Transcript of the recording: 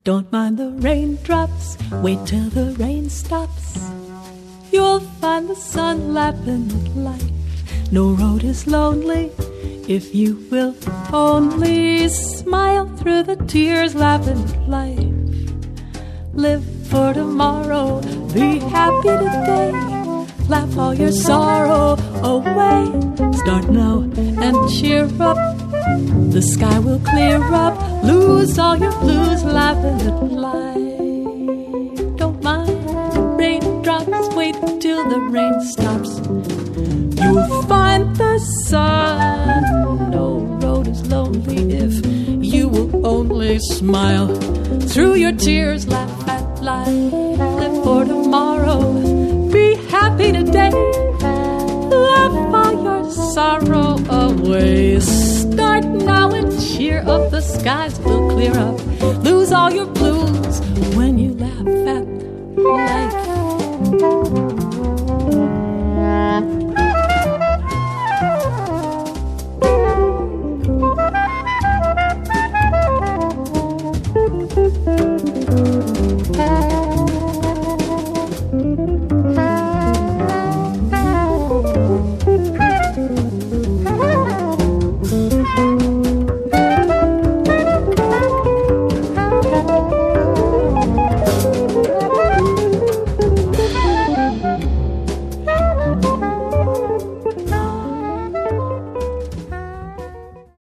Don't mind the raindrops, wait till the rain stops. You'll find the sun laughing at life. No road is lonely if you will only smile through the tears, laughing at life. Live for tomorrow, be happy today. Laugh all your sorrow away. Start now and cheer up. The sky will clear up. Lose all your blues, laughing at life. Don't mind the raindrops, wait till the rain stops. You'll find the sun. No road is lonely if you will only smile through your tears, laugh at life. Live for tomorrow, be happy today. Laugh all your sorrow away. Start now and cheer up. The skies will clear up. Lose all your blues when you laugh at life.